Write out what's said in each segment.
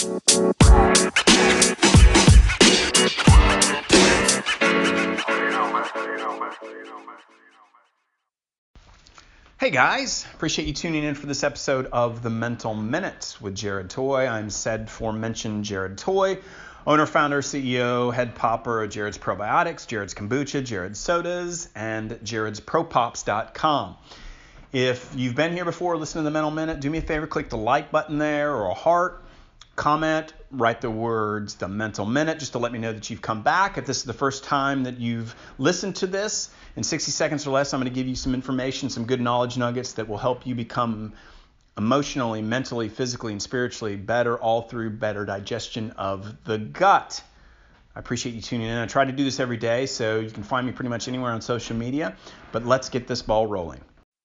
Hey guys, appreciate you tuning in for this episode of The Mental Minute with Jared Toy. I'm said aforementioned Jared Toy, owner, founder, CEO, head popper of Jared's Probiotics, Jared's Kombucha, Jared's Sodas, and jaredspropops.com. If you've been here before, listen to The Mental Minute, do me a favor, click the like button there or a heart, comment, write the words The Mental Minute just to let me know that you've come back. If this is the first time that you've listened to this, in 60 seconds or less, I'm going to give you some information, some good knowledge nuggets that will help you become emotionally, mentally, physically, and spiritually better, all through better digestion of the gut. I appreciate you tuning in. I try to do this every day, so you can find me pretty much anywhere on social media, but let's get this ball rolling.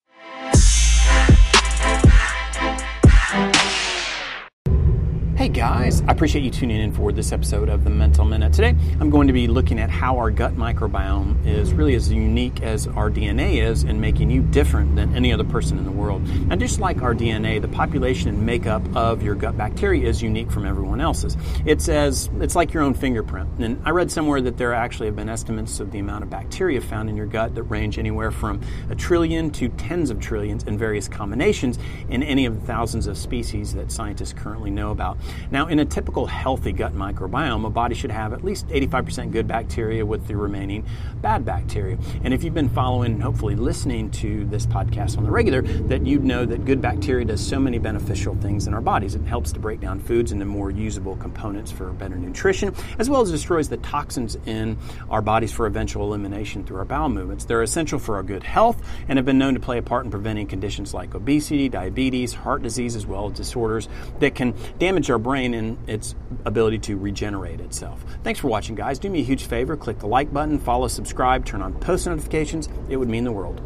Hey guys, I appreciate you tuning in for this episode of The Mental Minute. Today, I'm going to be looking at how our gut microbiome is really as unique as our DNA is in making you different than any other person in the world. And just like our DNA, the population and makeup of your gut bacteria is unique from everyone else's. It's like your own fingerprint. And I read somewhere that there actually have been estimates of the amount of bacteria found in your gut that range anywhere from 1 trillion to tens of trillions in various combinations in any of the thousands of species that scientists currently know about. Now, in a typical healthy gut microbiome, a body should have at least 85% good bacteria with the remaining bad bacteria. And if you've been following and hopefully listening to this podcast on the regular, that you'd know that good bacteria does so many beneficial things in our bodies. It helps to break down foods into more usable components for better nutrition, as well as destroys the toxins in our bodies for eventual elimination through our bowel movements. They're essential for our good health and have been known to play a part in preventing conditions like obesity, diabetes, heart disease, as well as disorders that can damage our brain and its ability to regenerate itself. Thanks for watching, guys. Do me a huge favor. Click the like button, follow, subscribe, turn on post notifications. It would mean the world.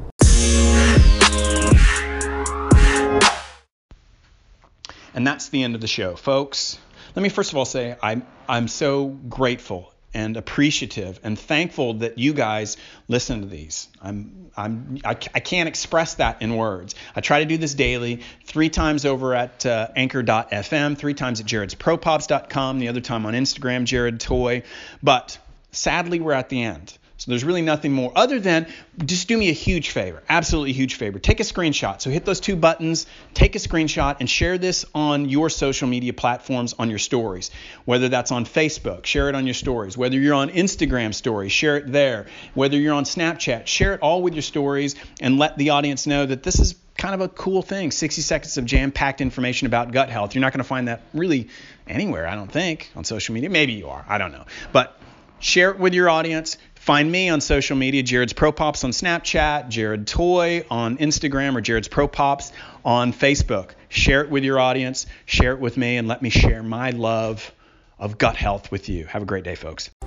And that's the end of the show, folks. Let me first of all say I'm so grateful and appreciative and thankful that you guys listen to these. I can't express that in words. I try to do this daily, 3 times over at anchor.fm, 3 times at jaredspropops.com, the other time on Instagram, Jared Toy. But sadly, we're at the end. So there's really nothing more other than just do me a huge favor, absolutely huge favor. Take a screenshot. So hit those 2 buttons, take a screenshot, and share this on your social media platforms on your stories. Whether that's on Facebook, share it on your stories. Whether you're on Instagram stories, share it there. Whether you're on Snapchat, share it all with your stories and let the audience know that this is kind of a cool thing. 60 seconds of jam-packed information about gut health. You're not going to find that really anywhere, I don't think, on social media. Maybe you are. I don't know. But share it with your audience. Find me on social media, Jared's Pro Pops on Snapchat, Jared Toy on Instagram, or Jared's Pro Pops on Facebook. Share it with your audience, share it with me, and let me share my love of gut health with you. Have a great day, folks.